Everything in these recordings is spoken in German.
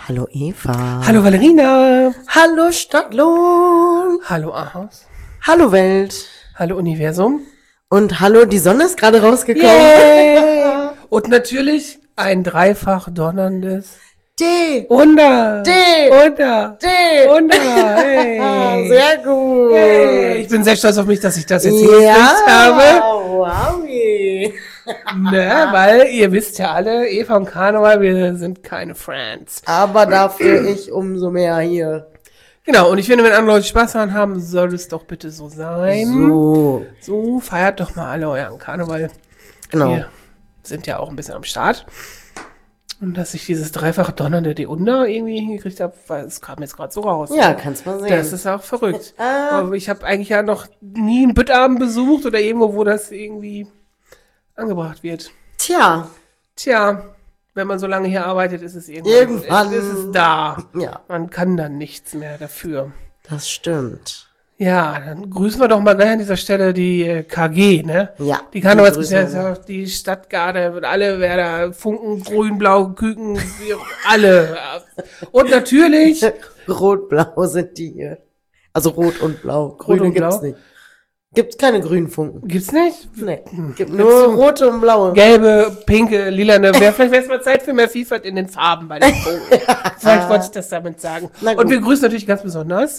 Hallo Eva. Hallo Valerina. Hallo Stadtlohn. Hallo Ahaus. Hallo Welt. Hallo Universum. Und hallo, die Sonne ist gerade rausgekommen. Yay. Und natürlich ein dreifach donnerndes D. Wunder. D. Wunder. D. Wunder. Hey. Sehr gut. Hey. Ich bin sehr stolz auf mich, dass ich das jetzt Ja, hingekriegt habe. wow. Ne, weil ihr wisst ja alle, Eva und Karneval, wir sind keine Friends. Aber dafür ich umso mehr hier. Genau, und ich finde, wenn andere Leute Spaß daran haben, soll es doch bitte so sein. So, feiert doch mal alle euren Karneval. Genau. Wir sind ja auch ein bisschen am Start. Und dass ich dieses dreifache Donnernde die Under irgendwie hingekriegt habe, weil es kam jetzt gerade so raus. Ja, kannst mal sehen. Das ist auch verrückt. Aber ich habe eigentlich ja noch nie einen Büttabend besucht oder irgendwo, wo das irgendwie angebracht wird. Tja, wenn man so lange hier arbeitet, ist es Irgendwann. ist es da. Ja. Man kann dann nichts mehr dafür. das stimmt. Ja, dann grüßen wir doch mal gleich an dieser Stelle die KG, ne? Ja, Die Karnevalsgesellschaft, die grüßen wir. die Stadtgarde und alle Werder, Funken, Grün, Blau, Küken, alle. Und natürlich Rot-blau sind die hier. Also rot und blau. Grüne und gibt's blau? nicht. Gibt's keine grünen Funken. gibt's nicht Nee, gibt nur rote und blaue. gelbe, pinke, lilane. Vielleicht wäre es mal Zeit für mehr Vielfalt in den Farben bei den Funken. Vielleicht wollte ich das damit sagen. Na gut. Und wir grüßen natürlich ganz besonders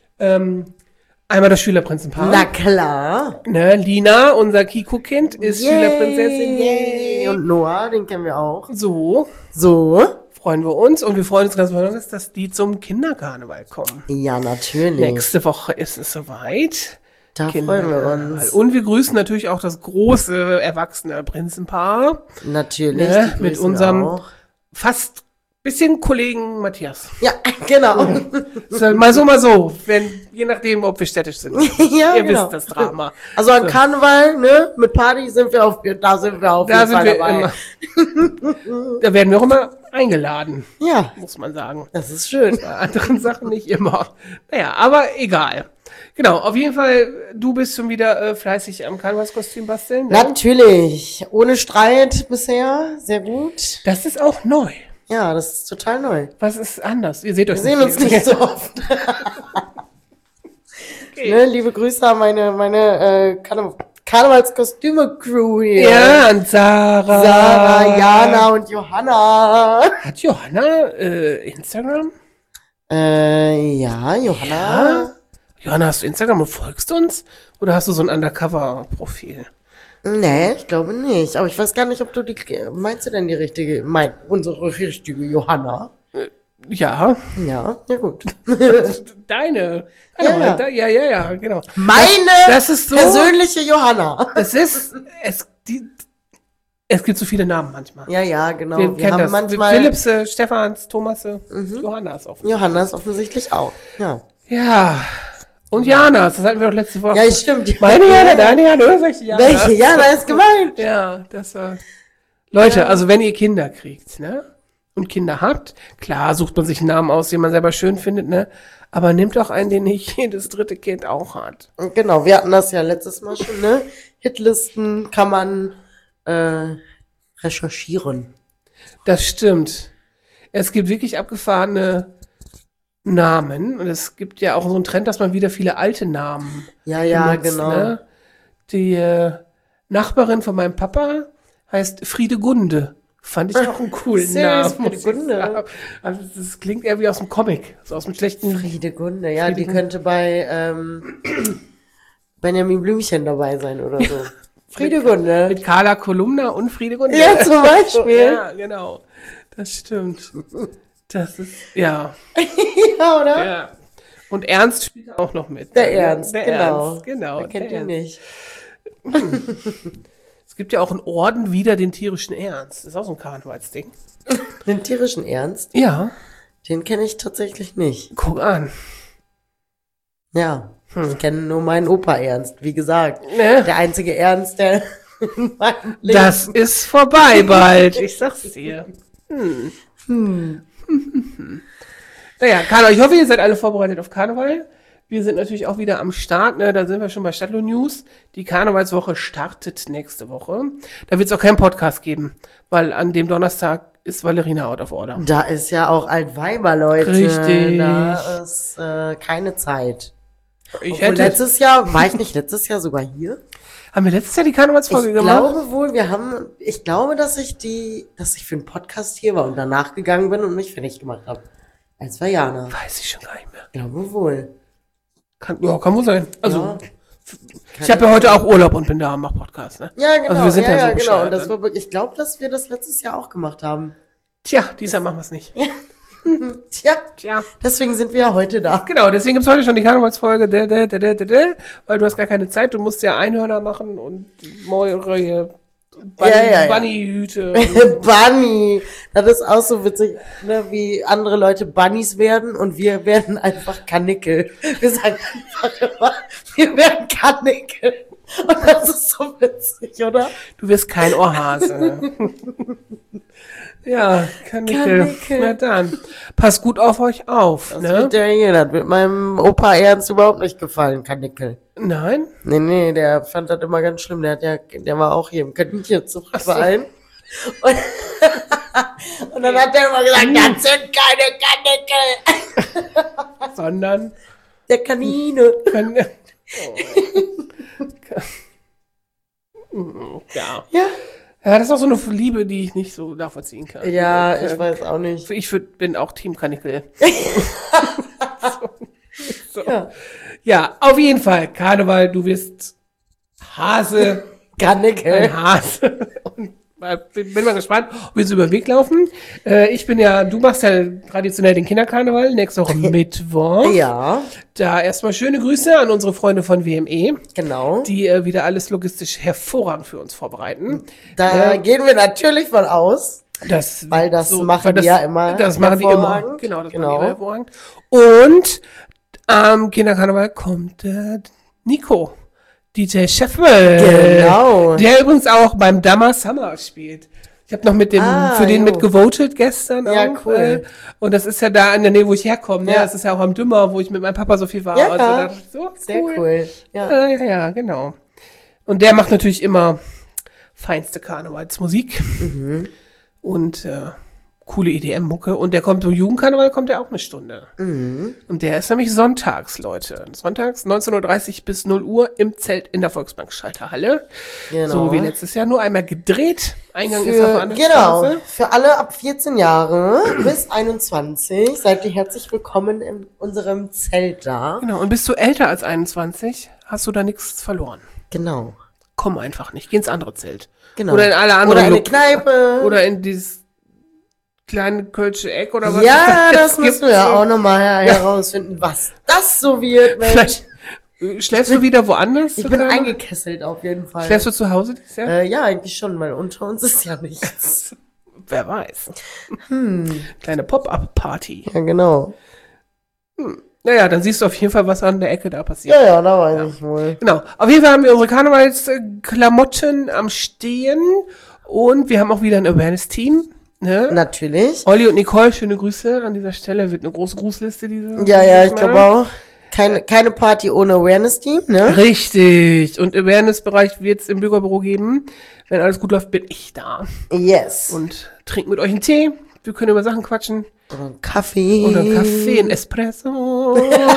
einmal das Schülerprinzenpaar. Na klar. Ne, Lina, unser Kiko-Kind, ist Schülerprinzessin. Yay. Und Noah, den kennen wir auch. So So. freuen wir uns. Und wir freuen uns ganz besonders, dass die zum Kinderkarneval kommen. Ja, natürlich. Nächste Woche ist es soweit. Da freuen wir uns. Und wir grüßen natürlich auch das große, erwachsene Prinzenpaar. Natürlich. Ne, die mit grüßen wir unserem auch. fast bisschen Kollegen Matthias. Ja, genau. Mal so, je nachdem, ob wir städtisch sind. Ja, Ihr genau. wisst das Drama. Also an Karneval, ne, mit Party sind wir auf jeden Da Fall sind wir dabei. immer. Da werden wir auch immer eingeladen, Ja, muss man sagen. das ist schön. Bei anderen Sachen nicht immer. Naja, aber egal. Genau, auf jeden Fall, du bist schon wieder fleißig am Karnevalskostüm basteln. Ne? Natürlich. Ohne Streit bisher. Sehr gut. Das ist auch neu. Ja, das ist total neu. Was ist anders? Ihr seht euch Wir sehen uns nicht so oft. Okay. Ne, liebe Grüße an meine Karnevalskostüme-Crew hier. Ja, und Sarah. Sarah, Jana und Johanna. Hat Johanna Instagram? Ja, Johanna. Ja? Johanna, hast du Instagram und folgst uns? Oder hast du so ein Undercover-Profil? Nee, ich glaube nicht. Aber ich weiß gar nicht, ob du meinst du denn die richtige, unsere richtige Johanna? Ja. Ja, ja gut. Deine. Ja. Ja, genau. Meine Das ist so. persönliche Johanna. Es gibt so viele Namen manchmal. Ja, genau. Wir kennen haben das. manchmal Philipps, Stephans, Thomas, Johanna ist auch. Johanna ist offensichtlich auch. Ja. Ja. Und Janas, das hatten wir doch letzte Woche. Ja, stimmt. Meine Jana, deine Jana, oder welche Jana? Welche Jana ist gemeint? Ja, das war. Leute, also wenn ihr Kinder kriegt, ne? Und Kinder habt, klar sucht man sich einen Namen aus, den man selber schön findet, ne? Aber nehmt doch einen, den nicht jedes dritte Kind auch hat. Genau, wir hatten das ja letztes Mal schon, ne? Hitlisten kann man recherchieren. Das stimmt. Es gibt wirklich abgefahrene Namen. Und es gibt ja auch so einen Trend, dass man wieder viele alte Namen Ja, benutzt, genau. ne? Die Nachbarin von meinem Papa heißt Friedegunde. Fand ich auch einen coolen Süß, Namen. muss ich Friedegunde. sagen. Also das klingt eher wie aus dem Comic. So aus dem schlechten... Friedegunde, ja, die Friedegunde. könnte bei Benjamin Blümchen dabei sein oder so. Friedegunde. Mit Carla Kolumna und Friedegunde. Ja, zum Beispiel. Ja, genau. Das stimmt. Das ist... Ja. Ja, oder? Ja. Und Ernst spielt auch noch mit. Der Ernst, Der genau. Ernst, genau. Wer kennt der ihn nicht? Es gibt ja auch einen Orden wider den tierischen Ernst. Das ist auch so ein Karnevalsding. Den tierischen Ernst, Ja. den kenne ich tatsächlich nicht. Guck an. Ja, ich kenne nur meinen Opa Ernst, wie gesagt. Ne? Der einzige Ernst, der in meinem Leben... Das ist vorbei bald. Ich sag's dir. Naja, Karneval. Ich hoffe, ihr seid alle vorbereitet auf Karneval. Wir sind natürlich auch wieder am Start, ne? Da sind wir schon bei Stadtlohn News. Die Karnevalswoche startet nächste Woche. Da wird es auch keinen Podcast geben, weil an dem Donnerstag ist Valerina out of order. Da ist ja auch Altweiber, Leute. Richtig. Da ist keine Zeit. Ich Obwohl letztes Jahr, war ich nicht letztes Jahr sogar hier? Haben wir letztes Jahr die Karnevalsfolge Ich gemacht? glaube wohl, ich glaube, dass ich für einen Podcast hier war und danach gegangen bin und mich fertig gemacht habe. Als war Jana. Weiß ich schon gar nicht mehr. Ich glaube wohl. Kann wohl sein. Also, Ja. ich habe ja heute auch Urlaub und bin da und mach Podcast, ne? Ja, genau. Also wir sind ja, ja so genau. bescheuert, Und das ne? war wirklich, ich glaube, dass wir das letztes Jahr auch gemacht haben. Tja, dieses Jahr machen wir es nicht. Tja, deswegen sind wir ja heute da. Genau, deswegen gibt's heute schon die Karnevalsfolge, weil du hast gar keine Zeit, du musst ja Einhörner machen und Mäure, Bunnyhüte. Bunny. Das ist auch so witzig, ne, wie andere Leute Bunnies werden und wir werden einfach Karnickel. Wir sagen einfach immer, wir werden Karnickel. Und das ist so witzig, oder? Du wirst kein Ohrhase. Ja, Karnickel. Na dann. Pass gut auf euch auf, Das ne? wird das wird meinem Opa Ernst überhaupt nicht gefallen, Karnickel. Nein? Nee, der fand das immer ganz schlimm. Der war auch hier im Kaninchenzuchtverein. Und dann hat der immer gesagt, das sind keine Karnickel. Sondern? Der Kanine. Ja. Ja. Ja, das ist auch so eine Liebe, die ich nicht so nachvollziehen kann. Ja, ich weiß auch nicht. Bin auch Team Karnickel. so. Ja. Ja, auf jeden Fall. Karneval, du wirst Hase. Karnickel. Ein Hase. Und bin mal gespannt, ob wir so über den Weg laufen. Du machst ja traditionell den Kinderkarneval, nächste Woche Mittwoch. Ja, Da erstmal schöne Grüße an unsere Freunde von WME, genau. die wieder alles logistisch hervorragend für uns vorbereiten. Da gehen wir natürlich von aus. Weil das machen die ja immer Das machen die immer. hervorragend. Genau, das Genau. machen die immer hervorragend. Und am Kinderkarneval kommt Nico, DJ Scheffel. Genau. Der übrigens auch beim Dammer Summer spielt. Ich habe noch für den mitgevotet gestern Ja, auch. cool. Und das ist ja da in der Nähe, wo ich herkomme. Ne? Ja. Das ist ja auch am Dümmer, wo ich mit meinem Papa so viel war. Ja, Also da dachte ich so, sehr cool. Ja. Ja, genau. Und der macht natürlich immer feinste Karnevalsmusik. Und coole EDM-Mucke. Und der kommt zum Jugendkarneval, kommt der auch eine Stunde. Und der ist nämlich sonntags, Leute. Sonntags 19:30 bis 0 Uhr im Zelt in der Volksbank-Schalterhalle. Genau. So wie letztes Jahr, nur einmal gedreht. Eingang ist auf der anderen Genau. Straße. Für alle ab 14 Jahre bis 21 seid ihr herzlich willkommen in unserem Zelt da. Genau. Und bist du älter als 21, hast du da nichts verloren. Genau. Komm einfach nicht. Geh ins andere Zelt. Genau. Oder in alle anderen. Oder in eine Kneipe. Oder in dieses kleine Kölsche Eck oder was. Ja, es das gibt. müssen wir ja auch nochmal herausfinden, was das so wird, Mensch. Vielleicht schläfst du wieder woanders? Ich bin oder? eingekesselt auf jeden Fall. Schläfst du zu Hause dieses Jahr? Ja, eigentlich schon, weil unter uns ist ja nichts. Wer weiß. Kleine Pop-Up-Party. Ja, genau. Naja, dann siehst du auf jeden Fall, was an der Ecke da passiert. Ja, da weiß ich wohl. Genau. Auf jeden Fall haben wir unsere Karnevalsklamotten am Stehen und wir haben auch wieder ein Awareness-Team. Ne? Natürlich. Olli und Nicole, schöne Grüße an dieser Stelle. Wird eine große Grußliste diese. Ja, ich Mal. glaube auch. Keine Party ohne Awareness-Team, ne? Richtig. Und Awareness-Bereich wird es im Bürgerbüro geben. Wenn alles gut läuft, bin ich da. Yes. Und trinke mit euch einen Tee. Wir können über Sachen quatschen. Oder ein Kaffee. Oder einen Kaffee, ein Espresso.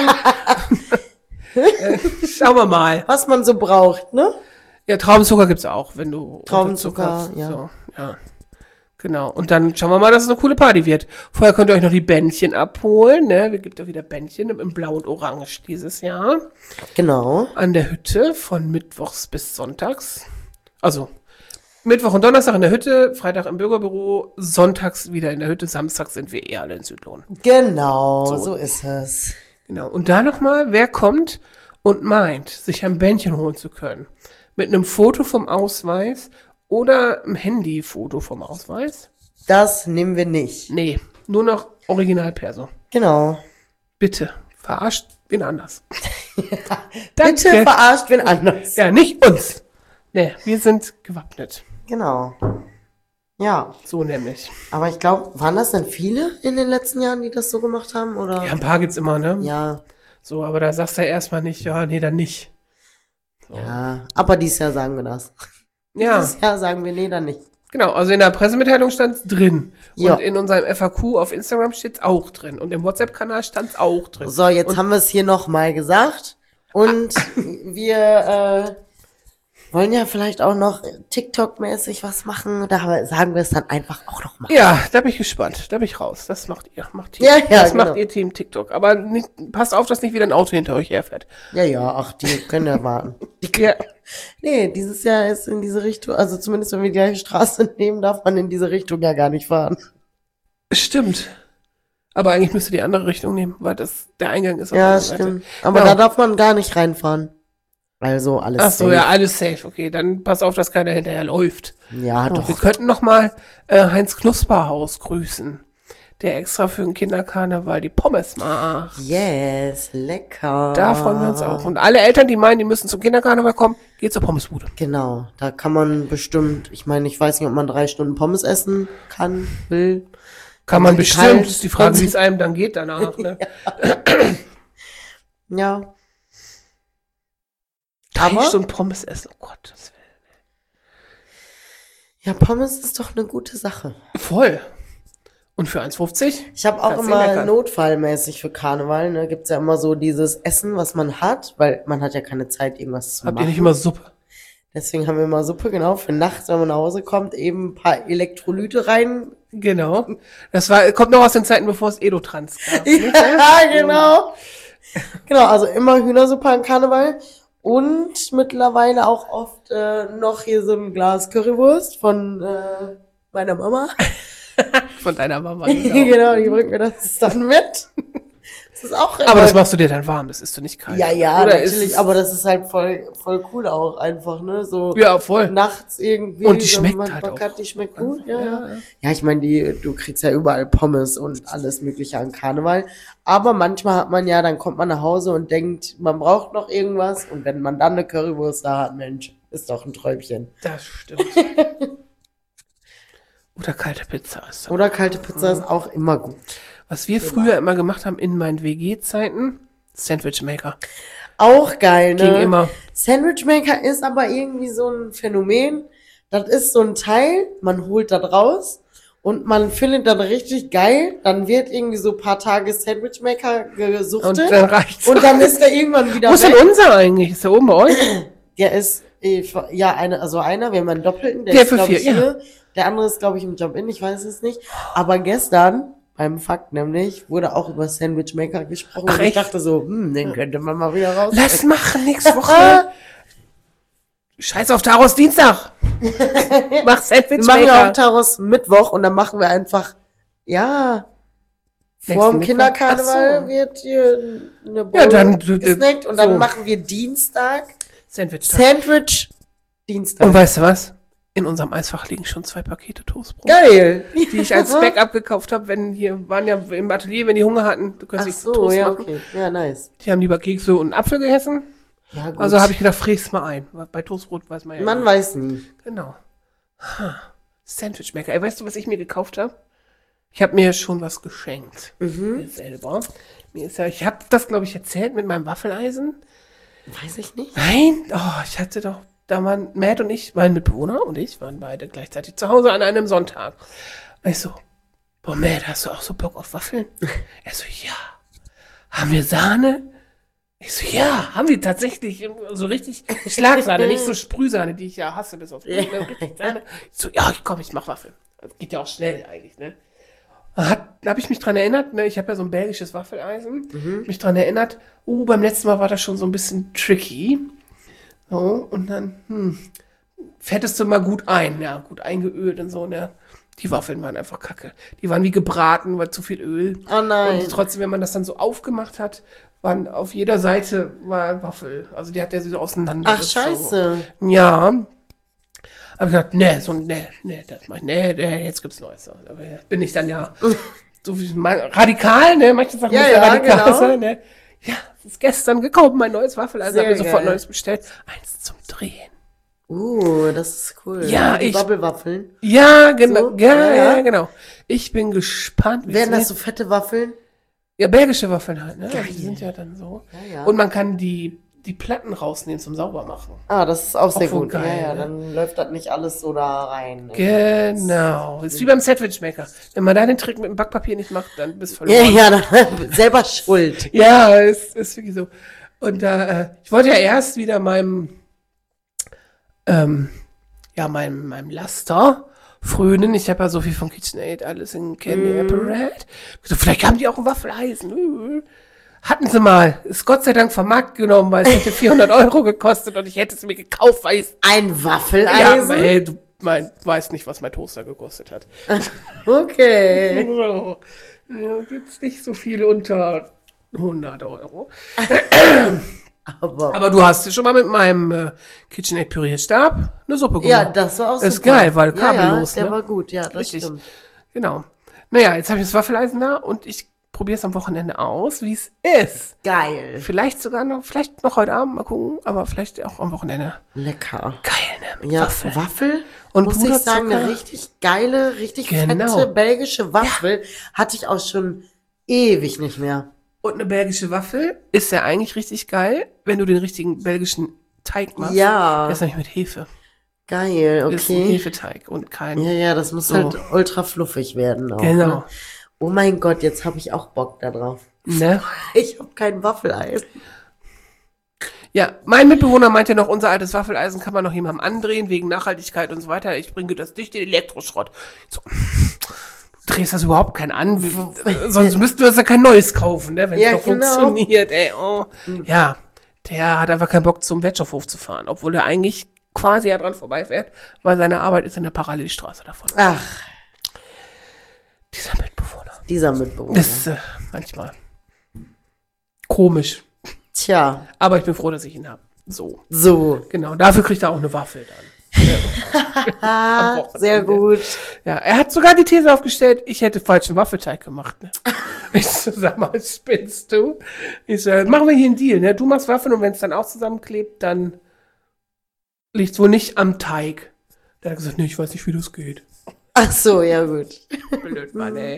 Schauen wir mal. Was man so braucht, ne? Ja, Traubenzucker gibt's auch, wenn du Traubenzucker, unterzuckerst. ja. So, ja. Genau. Und dann schauen wir mal, dass es eine coole Party wird. Vorher könnt ihr euch noch die Bändchen abholen, ne? Wir gibt ja wieder Bändchen im Blau und Orange dieses Jahr. Genau. An der Hütte von Mittwochs bis Sonntags. Also, Mittwoch und Donnerstag in der Hütte, Freitag im Bürgerbüro, Sonntags wieder in der Hütte, Samstags sind wir alle in Südlohn. Genau, so ist es. Genau. Und da nochmal, wer kommt und meint, sich ein Bändchen holen zu können. Mit einem Foto vom Ausweis oder einem Handyfoto vom Ausweis? Das nehmen wir nicht. Nee, nur noch Originalperso. Genau. Bitte, verarscht wen anders. Bitte verarscht wen anders. Ja, nicht uns. Nee, wir sind gewappnet. Genau. Ja. So nämlich. Aber ich glaube, waren das denn viele in den letzten Jahren, die das so gemacht haben? Oder? Ja, ein paar gibt's immer, ne? Ja. So, aber da sagst du ja erstmal nicht, ja, nee, dann nicht. So. Ja. Aber dieses Jahr sagen wir das. Ja, Dieses Jahr sagen wir, nee, dann nicht. Genau, also in der Pressemitteilung stand es drin. Ja. Und in unserem FAQ auf Instagram steht es auch drin. Und im WhatsApp-Kanal stand es auch drin. So, jetzt und haben wir es hier nochmal gesagt. Und wir wollen ja vielleicht auch noch TikTok-mäßig was machen. Da sagen wir es dann einfach auch noch mal. Ja, da bin ich gespannt. Da bin ich raus. Das macht ihr. Ja, das genau. macht ihr Team TikTok. Aber nicht, passt auf, dass nicht wieder ein Auto hinter euch herfährt. Ja, ach, die können ja warten. Ja. Nee, dieses Jahr ist in diese Richtung, also zumindest wenn wir die gleiche Straße nehmen, darf man in diese Richtung ja gar nicht fahren. Stimmt. Aber eigentlich müsst ihr die andere Richtung nehmen, weil das der Eingang ist. Auf der Ja, anderen Seite. stimmt. Aber Genau. da darf man gar nicht reinfahren. Also alles Ach so, safe. ja, alles safe. Okay, dann pass auf, dass keiner hinterher läuft. Ja, Wir doch. könnten noch mal Heinz Knusperhaus grüßen, der extra für den Kinderkarneval die Pommes macht. Yes, lecker. Da freuen wir uns auch. Und alle Eltern, die meinen, die müssen zum Kinderkarneval kommen, geht zur Pommesbude. Genau, da kann man bestimmt, ich meine, ich weiß nicht, ob man 3 Stunden Pommes essen kann, will. Kann man Sind die bestimmt. kalt? Ist die Frage, wie es einem dann geht danach. Ne? Ja. 3 Aber- Stunden Pommes essen, oh Gott. Das Ja, Pommes ist doch eine gute Sache. voll. Und für 1,50? Ich habe auch Kannst du immer meckern. notfallmäßig für Karneval, ne, gibt's ja immer so dieses Essen, was man hat, weil man hat ja keine Zeit, irgendwas zu Habt ihr machen. nicht immer Suppe? Deswegen haben wir immer Suppe, genau, für nachts, wenn man nach Hause kommt, eben ein paar Elektrolyte rein. Genau. Das kommt noch aus den Zeiten, bevor es Edotrans gab. Ja, genau. Genau, also immer Hühnersuppe an Karneval. Und mittlerweile auch oft noch hier so ein Glas Currywurst von meiner Mama. Von deiner Mama. Genau, die bringt mir das dann mit. Das ist auch Aber das machst du dir dann warm, das isst du nicht kalt. ja, Oder natürlich, ist- aber das ist halt voll cool auch einfach, ne? So Ja, voll. nachts irgendwie. Und die so schmeckt man halt Bock auch. hat, die schmeckt gut, ja. Ja. Ja, ich meine, du kriegst ja überall Pommes und alles Mögliche an Karneval. Aber manchmal hat man ja, dann kommt man nach Hause und denkt, man braucht noch irgendwas. Und wenn man dann eine Currywurst da hat, Mensch, ist doch ein Träumchen. Das stimmt. Oder kalte Pizza ist Oder kalte Pizza ist auch immer gut. Was wir früher immer gemacht haben in meinen WG-Zeiten, Sandwich Maker. Auch geil, ne? Ging immer. Sandwich Maker ist aber irgendwie so ein Phänomen. Das ist so ein Teil, man holt das raus und man findet das richtig geil. Dann wird irgendwie so ein paar Tage Sandwich Maker Und gesuchtet. dann reicht's. Und dann ist der irgendwann wieder Wo ist denn weg. unser eigentlich? Ist der oben bei euch? Der ist, ja, einer, wir haben einen Doppelten, der Der ist, für glaube ich, 4, ja. hier. Der andere ist, glaube ich, im Jump-In, ich weiß es nicht. Aber gestern, beim Fakt nämlich, wurde auch über Sandwich Maker gesprochen. Ach, und ich echt? dachte so, den könnte man mal wieder raus. Lass machen, nächste Woche. Scheiß auf Taros Dienstag. Mach Sandwich Wir machen ja auch Maker. Taros Mittwoch und dann machen wir einfach, ja, vor dem Mittwoch? Kinderkarneval Ach so. wird hier eine Bowl Ja, dann- gesnackt und dann so. machen wir Dienstag Sandwich. Sandwich Dienstag. Und weißt du was? In unserem Eisfach liegen schon 2 Pakete Toastbrot. Geil. Die ich als Backup gekauft habe, wenn hier waren ja im Atelier, wenn die Hunger hatten, du kannst Ach nicht so, Toast ja, machen. okay. Ja, nice. Die haben lieber Kekse und einen Apfel gegessen. Ja, gut. Also habe ich gedacht, fräst mal ein. Bei Toastbrot weiß man ja. Man nicht. weiß nie. Genau. Sandwich Maker. Ey, weißt du, was ich mir gekauft habe? Ich habe mir schon was geschenkt. Mir selber. Mir ist ja, ich habe das, glaube ich, erzählt mit meinem Waffeleisen. Weiß ich nicht. Nein, oh, ich hatte doch, da waren Matt und ich, mein Mitbewohner und ich, waren beide gleichzeitig zu Hause an einem Sonntag. Und ich so, boah, Matt, hast du auch so Bock auf Waffeln? Er so, ja. Haben wir Sahne? Ich so, ja, haben wir tatsächlich so richtig Schlagsahne, nicht so Sprühsahne, die ich ja hasse, bis auf richtig Sahne. Ich so, ja, komm, ich mach Waffeln. Das geht ja auch schnell eigentlich, ne? Da habe ich mich dran erinnert, ne? Ich habe ja so ein belgisches Waffeleisen. Mich dran erinnert, beim letzten Mal war das schon so ein bisschen tricky. So, und dann, fettest du mal gut ein, ja, gut eingeölt und so, ne? Die Waffeln waren einfach kacke. Die waren wie gebraten, weil zu viel Öl. Oh nein. Und trotzdem, wenn man das dann so aufgemacht hat, waren auf jeder Seite war Waffel. Also die hat der so auseinander. Ach, scheiße. So. Ja. Hab ich gesagt, das mach ich, jetzt gibt's Neues. Aber bin ich dann ja so wie radikal, ne? Manche Sachen Ja, müssen ja, radikal genau. sein, ne? Ja, es ist gestern gekommen, mein neues Waffel, also Sehr habe mir sofort geil. neues bestellt. Eins zum Drehen. Das ist cool. Ja, die ich- Bubble-Waffeln. Ja, genau, So? ja, genau. Ich bin gespannt, wie Werden es das so fette Waffeln? Ja, belgische Waffeln halt, ne? Geil. Die sind ja dann so. Ja, ja. Und man kann die die Platten rausnehmen zum Saubermachen. Ah, das ist auch sehr voll gut. geil, Ja, ne? dann läuft das nicht alles so da rein. Genau. Ist wie beim Sandwichmaker. Wenn man da den Trick mit dem Backpapier nicht macht, dann bist du Ja, verloren. ja, dann, selber schuld. Ja, ist wirklich so. Und ich wollte ja erst wieder meinem Laster frönen. Ich habe ja so viel von KitchenAid, alles in Candy Apparat. So, vielleicht haben die auch ein Waffeleisen. Hatten sie mal. Ist Gott sei Dank vom Markt genommen, weil es hätte 400 € gekostet und ich hätte es mir gekauft, weil ich Ein ja, Waffeleisen? ey, du weißt nicht, was mein Toaster gekostet hat. Okay. So. Ja, gibt's nicht so viel unter 100 €. Aber Aber du hast schon mal mit meinem KitchenAid Pürierstab eine Suppe gemacht. ja, das war auch Ist super. geil, weil kabellos, Ja, der ne? war gut, ja, das Richtig. stimmt. Genau. Naja, jetzt habe ich das Waffeleisen da und ich probiere es am Wochenende aus, wie es ist. Geil. Vielleicht noch heute Abend, mal gucken, aber vielleicht auch am Wochenende. Lecker. Geil, ne? Mit Ja, Waffel. Waffel, Und muss ich sagen, Puderzucker. eine richtig geile, richtig Genau. fette belgische Waffel hatte ich auch schon ewig nicht mehr. Und eine belgische Waffel ist ja eigentlich richtig geil, wenn du den richtigen belgischen Teig machst. Ja. Der ist nämlich mit Hefe. Geil, Das ist ein okay. Hefeteig und kein... Ja, das muss So. halt ultra fluffig werden auch. Genau. Ne? Oh mein Gott, jetzt habe ich auch Bock da drauf. Ne? Ich habe kein Waffeleisen. Ja, mein Mitbewohner meinte noch, unser altes Waffeleisen kann man noch jemandem andrehen, wegen Nachhaltigkeit und so weiter. Ich bringe das durch den Elektroschrott. So, du drehst das überhaupt keinen an. Sonst müssten wir uns ja kein neues kaufen, ne, wenn es Ja, doch genau. funktioniert. Ey, oh. Ja, der hat einfach keinen Bock, zum Wertstoffhof zu fahren, obwohl er eigentlich quasi ja dran vorbeifährt, weil seine Arbeit ist in der Parallelstraße davon. Ach, Dieser Mitbewohner. dieser Mitbewohner. Das ist manchmal komisch. Tja, Aber ich bin froh, dass ich ihn habe. So, so. genau. Dafür kriegt er auch eine Waffel dann. Ah, Wochenende. sehr gut. Ja, er hat sogar die These aufgestellt, ich hätte falschen Waffelteig gemacht. Ne? Ich so, sag mal, spinnst du? Ich so, machen wir hier einen Deal, ne? Du machst Waffeln und wenn es dann auch zusammenklebt, dann liegt es wohl nicht am Teig. Der hat gesagt, nee, ich weiß nicht, wie das geht. Ach so, ja gut. Blöd, Mann, ey.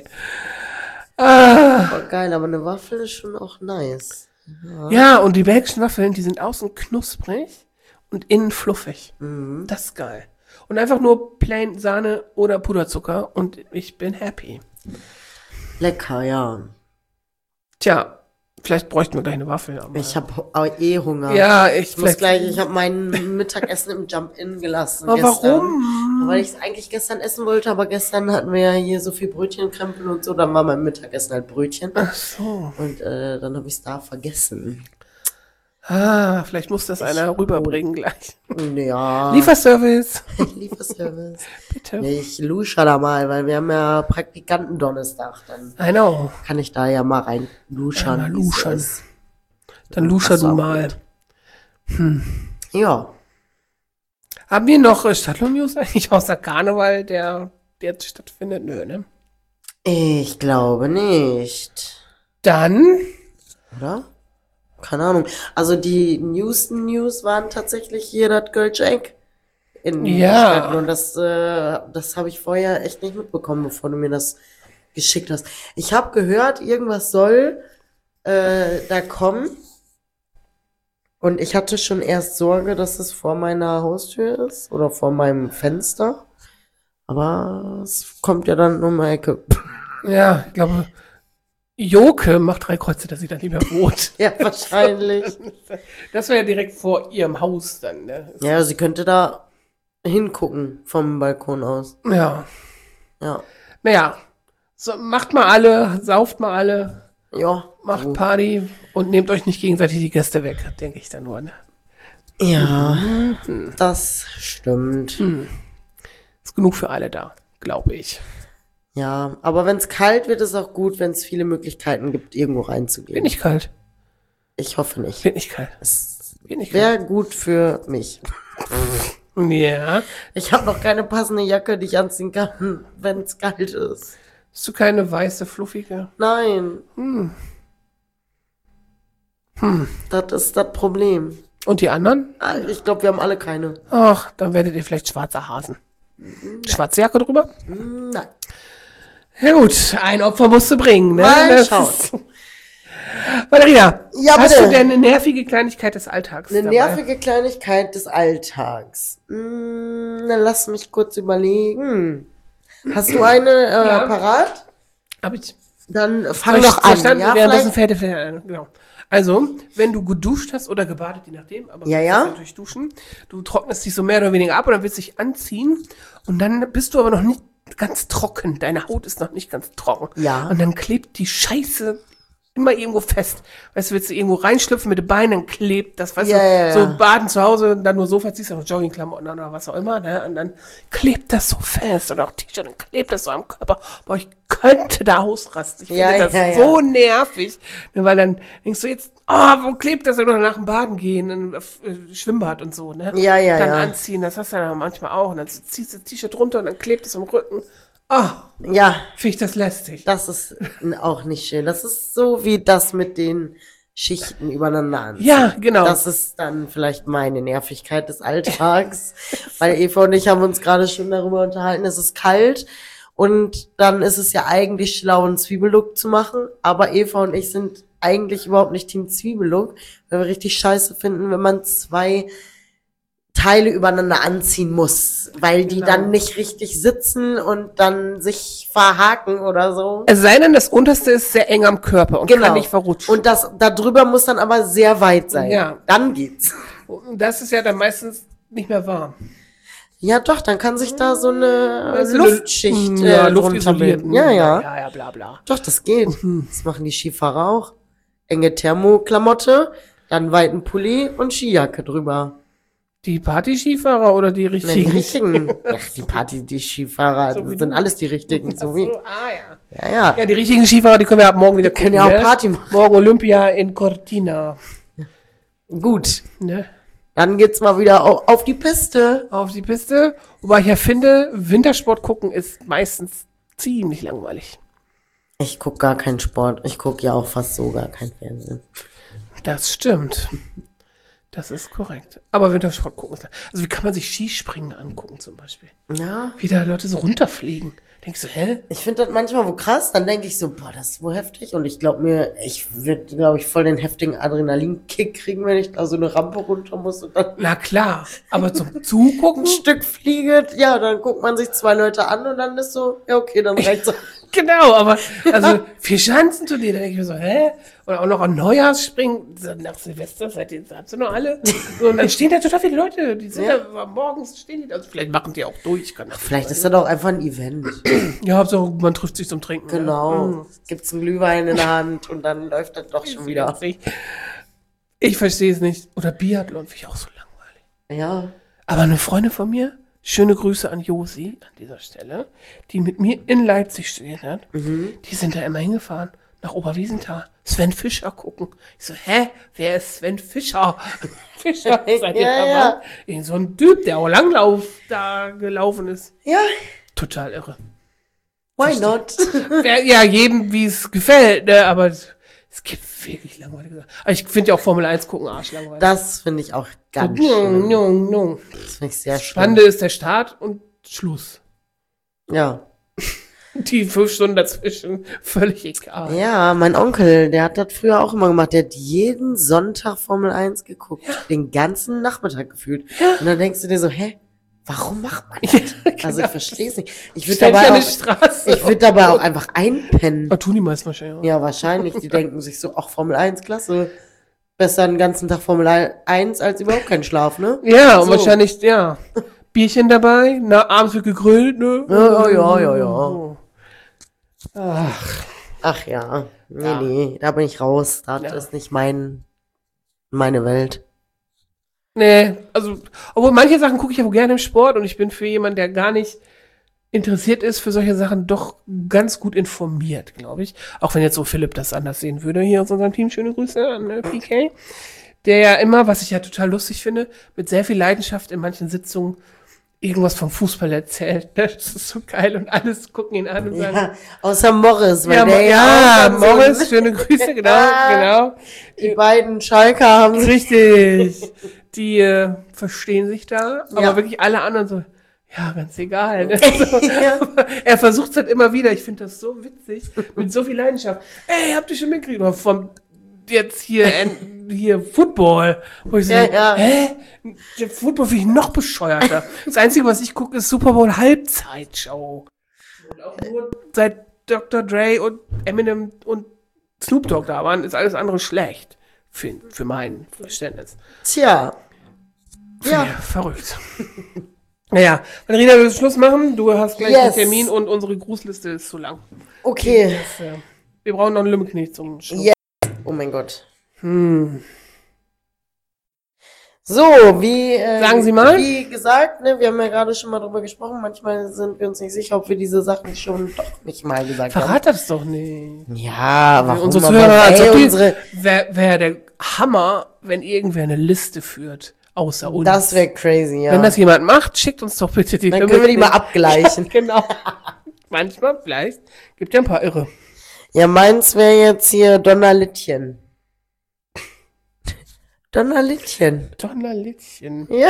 Ah. Oh, geil, aber eine Waffel ist schon auch nice. Ja, und die belgischen Waffeln, die sind außen knusprig und innen fluffig. Das ist geil. Und einfach nur plain Sahne oder Puderzucker und ich bin happy. Lecker, ja. Tja, vielleicht bräuchten wir gleich eine Waffel. Aber Ich habe eh Hunger. ja, Ich muss gleich, ich habe mein Mittagessen im Jump-In gelassen. Aber gestern. warum? Weil ich es eigentlich gestern essen wollte, aber gestern hatten wir ja hier so viel Brötchenkrempel und so, dann war mein Mittagessen halt Brötchen. Ach so. Und dann habe ich es da vergessen. Ah, vielleicht muss das einer rüberbringen gleich. Ja. Lieferservice. Lieferservice. Bitte. Ja, ich lusche da mal, weil wir haben ja Praktikanten Donnerstag. Dann I know. kann ich da ja mal rein luschern. Mal wie es luschern. ist. Dann luscher Das du war mal. gut. Ja. Haben wir noch Stadtlohn-News eigentlich außer Karneval, der jetzt stattfindet? Nö, ne? Ich glaube nicht. Dann, Oder? Keine Ahnung. Also die News waren tatsächlich hier das Girl-Jack in Ja. Stadtlohn. Und das habe ich vorher echt nicht mitbekommen, bevor du mir das geschickt hast. Ich habe gehört, irgendwas soll da kommen. Und ich hatte schon erst Sorge, dass es vor meiner Haustür ist oder vor meinem Fenster. Aber es kommt ja dann um die Ecke. ja, ich glaube, Joke macht 3 Kreuze, dass sie dann lieber wohnt. Ja, wahrscheinlich. Das wäre ja direkt vor ihrem Haus dann, ne? Ja, sie könnte da hingucken vom Balkon aus. Ja. Ja. Naja, so, macht mal alle, sauft mal alle, Ja. macht Party und nehmt euch nicht gegenseitig die Gäste weg, denke ich dann nur, ne? Ja, das stimmt. Ist genug für alle da, glaube ich. Ja, aber wenn es kalt wird, ist auch gut, wenn es viele Möglichkeiten gibt, irgendwo reinzugehen. Wird nicht kalt. Ich hoffe nicht. Wird nicht kalt. Es Wird nicht kalt. wäre gut für mich. Ja. Ich habe noch keine passende Jacke, die ich anziehen kann, wenn es kalt ist. Hast du keine weiße, fluffige? Nein. Das ist das Problem. Und die anderen? Ich glaube, wir haben alle keine. Ach, dann werdet ihr vielleicht schwarzer Hasen. Schwarze Jacke drüber? Nein. Ja gut, ein Opfer musst du bringen, ne? Mal Das schauen. ist- Valerina, Ja, hast bitte. du denn eine nervige Kleinigkeit des Alltags Eine dabei? nervige Kleinigkeit des Alltags. Dann lass mich kurz überlegen. Hast du eine Ja. parat? Hab ich Dann fang Soll ich- doch soll an. ich dann Ja, währenddessen vielleicht. fällt ein. Genau. Also, wenn du geduscht hast oder gebadet, je nachdem, aber Ja, du ja. musst natürlich duschen, du trocknest dich so mehr oder weniger ab und dann willst du dich anziehen und dann bist du aber noch nicht ganz trocken. Deine Haut ist noch nicht ganz trocken. Ja. Und dann klebt die Scheiße immer irgendwo fest. Weißt du, willst du irgendwo reinschlüpfen mit den Beinen, dann klebt das, weißt Ja, du, ja, so ja. baden zu Hause, dann nur Sofa ziehst du noch Joggingklamotten an oder was auch immer, ne? Und dann klebt das so fest oder auch T-Shirt, dann klebt das so am Körper. Boah, ich könnte da ausrasten. Ich Ja, finde das ja, ja. so nervig, ne? Weil dann denkst du jetzt, wo klebt das? Oder nach dem Baden gehen, Schwimmbad und so, ne? Ja, ja, Dann ja. anziehen, das hast du dann manchmal auch. Und dann ziehst du das T-Shirt runter und dann klebt es am Rücken. Ja, Finde ich das lästig. das ist auch nicht schön. Das ist so wie das mit den Schichten übereinander anziehen. Ja, genau. Das ist dann vielleicht meine Nervigkeit des Alltags. Weil Eva und ich haben uns gerade schon darüber unterhalten, es ist kalt und dann ist es ja eigentlich schlau, einen Zwiebellook zu machen. Aber Eva und ich sind eigentlich überhaupt nicht Team Zwiebellook, weil wir richtig scheiße finden, wenn man zwei Teile übereinander anziehen muss, weil die Genau. dann nicht richtig sitzen und dann sich verhaken oder so. Es sei denn, das unterste ist sehr eng am Körper und kann nicht verrutschen. Und das darüber muss dann aber sehr weit sein. Ja. Dann geht's. Und das ist ja dann meistens nicht mehr warm. Ja, doch, dann kann sich da so eine Also eine- Luftschicht ja, drunter luftisoliert. bilden. Ja, ja. Ja, bla, bla. Doch, das geht. Das machen die Skifahrer auch. Enge Thermoklamotte, dann weiten Pulli und Skijacke drüber. Die Party-Skifahrer oder die Nein, richtigen? die richtigen. Ach, die Party, die Skifahrer, So das wie sind du. alles die richtigen. So wie. Ja. Ja, ja. Ja, die richtigen Skifahrer, die können wir ab morgen wieder Können ja auch ne? Party machen. Morgen Olympia in Cortina. Gut. Ne? Dann geht's mal wieder auf die Piste. Auf die Piste. Wobei ich ja finde, Wintersport gucken ist meistens ziemlich langweilig. Ich guck gar keinen Sport. Ich guck ja auch fast so gar kein Fernsehen. Das stimmt. Das ist korrekt. Aber Wintersport gucken ist. Also wie kann man sich Skispringen angucken zum Beispiel? Ja. Wie da Leute so runterfliegen. Denkst du, hä? Ich finde das manchmal wo krass, dann denke ich so, boah, das ist wohl heftig. Und ich glaube mir, ich würde, glaube ich, voll den heftigen Adrenalinkick kriegen, wenn ich da so eine Rampe runter muss und dann Na klar. Aber zum Zugucken? ein Stück fliege. Ja, dann guckt man sich zwei Leute an und dann ist so, ja, okay, dann reicht's. Genau, aber also 4 Schanzenturnier, da denke ich mir so, hä? Oder auch noch an Neujahrsspringen, so nach Silvester, habt ihr noch alle? So, und dann stehen da total viele Leute, die sind Ja. da morgens stehen die, also vielleicht machen die auch durch, kann das Vielleicht ist das auch einfach ein Event. Ja, Hauptsache man trifft sich zum Trinken. Genau. Gibt's einen Glühwein in der Hand und dann läuft das doch schon wieder. Ich verstehe es nicht. Oder Biathlon, finde ich auch so langweilig. Ja. Aber eine Freundin von mir, schöne Grüße an Josi an dieser Stelle, die mit mir in Leipzig studiert hat, die sind da immer hingefahren, nach Oberwiesenthal, Sven Fischer gucken. Ich so, hä? Wer ist Sven Fischer? Fischer, seid ihr Ja, da ja. mal? Irgend so ein Typ, der auch Langlauf da gelaufen ist. Ja, Total irre. why not? Ja, jedem, wie es gefällt, ne? Aber es gibt wirklich langweilige Sachen. Aber ich finde ja auch Formel 1 gucken arschlangweilig. Das finde ich auch ganz No, schön. no, no. Das finde ich sehr schön. Spannende ist der Start und Schluss. Ja. Die 5 Stunden dazwischen, völlig egal. Ja, mein Onkel, der hat das früher auch immer gemacht. Der hat jeden Sonntag Formel 1 geguckt. Den ganzen Nachmittag gefühlt. Und dann denkst du dir so, hä? Warum macht man das? Also ich verstehe es nicht. Ich würde Stell dich dabei, an die Straße. ich würd dabei auch einfach einpennen. Aber tun die meisten wahrscheinlich auch. Ja, wahrscheinlich. Die denken sich so, ach, Formel 1, klasse. Besser den ganzen Tag Formel 1 als überhaupt keinen Schlaf, ne? Ja, und So. wahrscheinlich, ja. Bierchen dabei, abends wird gegrillt, ne? Ja. Ach, Ach ja. Nee, Ja. nee, da bin ich raus. Das Ja. ist nicht meine Welt. nee, also, obwohl manche Sachen gucke ich ja wohl gerne im Sport und ich bin für jemanden, der gar nicht interessiert ist für solche Sachen, doch ganz gut informiert, glaube ich. Auch wenn jetzt so Philipp das anders sehen würde hier aus unserem Team. Schöne Grüße an PK. Der ja immer, was ich ja total lustig finde, mit sehr viel Leidenschaft in manchen Sitzungen irgendwas vom Fußball erzählt. Das ist so geil und alles gucken ihn an und sagen, Ja, außer Morris, weil ja, der ja, auch dann so- Morris, schöne Grüße, genau. Die beiden Schalker haben sich. Richtig. Die verstehen sich da, aber Ja. wirklich alle anderen so, ja, ganz egal. Ne? So, Ja. er versucht es halt immer wieder. Ich finde das so witzig, mit so viel Leidenschaft. Ey, habt ihr schon mitgekriegt? Oder vom jetzt hier Football. Wo ich so, hä? Der Football finde ich noch bescheuerter. Das Einzige, was ich gucke, ist Super Bowl Halbzeitshow. Und auch nur seit Dr. Dre und Eminem und Snoop Dogg da waren, ist alles andere schlecht. Für mein Verständnis. Tja. Ja. Verrückt. Naja, Valerina, wir müssen Schluss machen. Du hast gleich einen Termin und unsere Grußliste ist zu lang. Okay. Wir brauchen noch einen Lümmelknecht zum Schluss. Yes. Oh mein Gott. So, sagen Sie mal. Wie gesagt, ne, wir haben ja gerade schon mal drüber gesprochen. Manchmal sind wir uns nicht sicher, ob wir diese Sachen schon doch nicht mal gesagt haben. Verrat das doch nicht. Ja, warum? Unsere Zuhörer, wäre der Hammer, wenn irgendwer eine Liste führt, außer uns. Das wäre crazy, ja. Wenn das jemand macht, schickt uns doch bitte die. Dann können wir die mal abgleichen. Ja, genau. Manchmal, vielleicht. Gibt ja ein paar Irre. Ja, meins wäre jetzt hier Donnerlittchen. Donnerlittchen. Ja.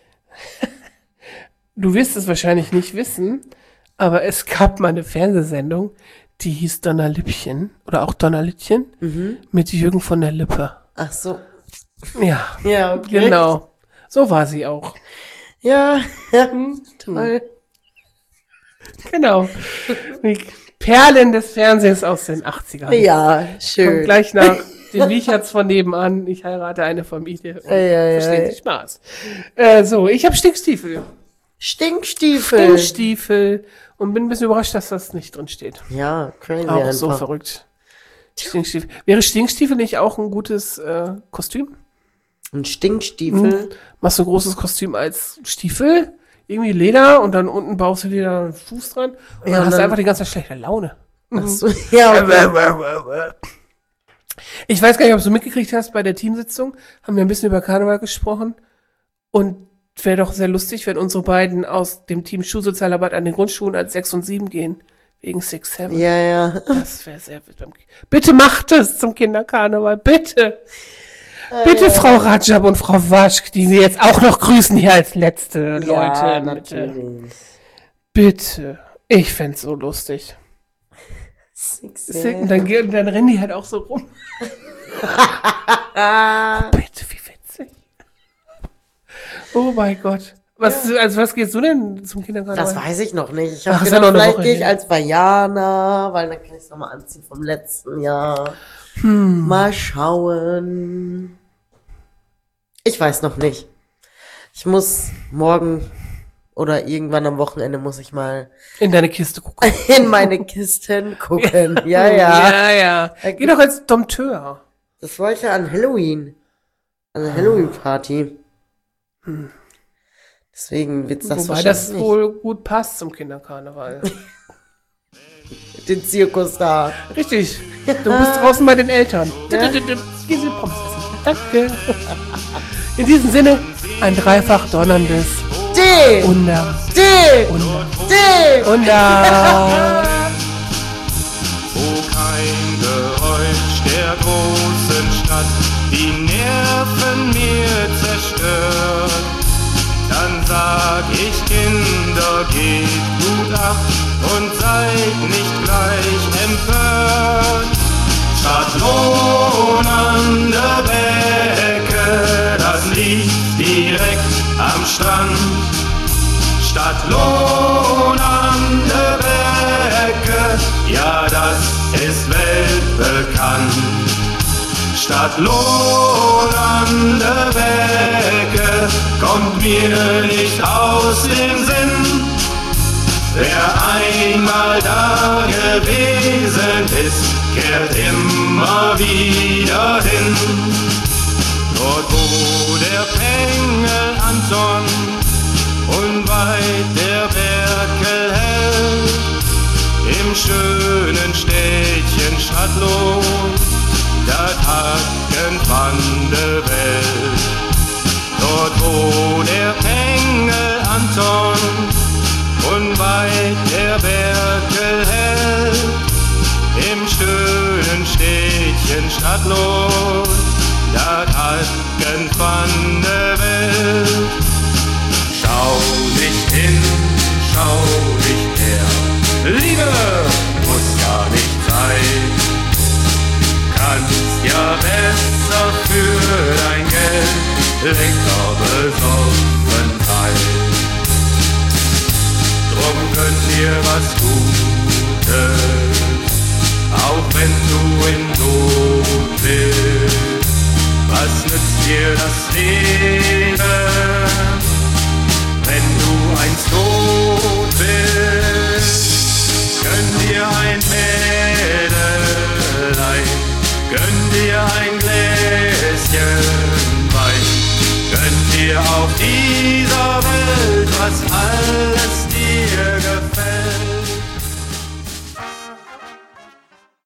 Du wirst es wahrscheinlich nicht wissen, aber es gab mal eine Fernsehsendung, die hieß Donnerlippchen oder auch Donnerlittchen mit Jürgen von der Lippe. Ach so. Ja. Ja, okay. Genau. So war sie auch. Ja, toll. Genau. Die Perlen des Fernsehens aus den 80ern. Ja, schön. Kommt gleich nach den Wicherts von nebenan. Ich heirate eine Familie. Versteht sich Spaß. So, ich habe Stinkstiefel. Stinkstiefel. Und bin ein bisschen überrascht, dass das nicht drin steht. Ja, crazy auch einfach. So verrückt. Stinkstiefel. Wäre Stinkstiefel nicht auch ein gutes Kostüm? Ein Stinkstiefel? Machst du ein großes Kostüm als Stiefel? Irgendwie Leder und dann unten baust du dir da einen Fuß dran und dann hast du einfach die ganze schlechte Laune. Ach so, ja, okay. Ich weiß gar nicht, ob du mitgekriegt hast, bei der Teamsitzung haben wir ein bisschen über Karneval gesprochen und wäre doch sehr lustig, wenn unsere beiden aus dem Team Schulsozialarbeit an den Grundschulen als 6 und 7 gehen. Wegen 6, 7. Ja. Das wäre sehr witzig. Bitte macht es zum Kinderkarneval, bitte. Bitte, Frau Rajab und Frau Waschk, die wir jetzt auch noch grüßen hier als letzte Leute. Ja, natürlich. Bitte. Ich fänd's so lustig. Dann rennen die halt auch so rum. Bitte, wie witzig. Oh mein Gott. Was gehst du denn zum Kindergarten? Das weiß ich noch nicht. Ich habe gedacht, vielleicht gehe ich als Vajana, weil dann kann ich es nochmal anziehen vom letzten Jahr. Mal schauen. Ich weiß noch nicht. Ich muss morgen oder irgendwann am Wochenende muss ich mal in deine Kiste gucken. In meine Kisten gucken. Ja. Geh doch als Dompteur. Das war ich ja an Halloween. An der Halloween-Party. Deswegen wird's das Wobei das nicht wohl gut passt zum Kinderkarneval. Den Zirkus da. Richtig. Du bist draußen bei den Eltern. Ja? Diese Pommes essen. Danke. In diesem Sinne, ein dreifach donnerndes Wunder. Wo kein Geräusch der großen Stadt die Nerven mir zerstört, dann sag ich, Kinder, gebt gut acht und seid nicht gleich empört. Stadtlohn an der Becke, das liegt direkt am Strand. Stadtlohn an der Becke, ja, das ist weltbekannt. Stadtlohn an der Becke kommt mir nicht aus dem Sinn. Wer einmal da gewesen ist, kehrt immer wieder hin. Dort wo der Pengel Anton unweit der Berkel hält, im schönen Städtchen Stadtlohn, das Hacken van der Welt. Dort wo der Pengel Anton unweit der Berkel hält, im schönen Städtchen Stadtlohn, das Hacken van der Welt. Schau nicht hin, schau nicht her, Liebe muss ja nicht sein, kannst ja werden. außer für dein Geld, lecker Besoffenheit. Drum gönn dir was Gutes, auch wenn du in Not bist. Was nützt dir das Leben, wenn du einst tot bist? Gönn dir ein Mädelein, gönn dir ein Gläschen Wein, gönn dir auf dieser Welt, was alles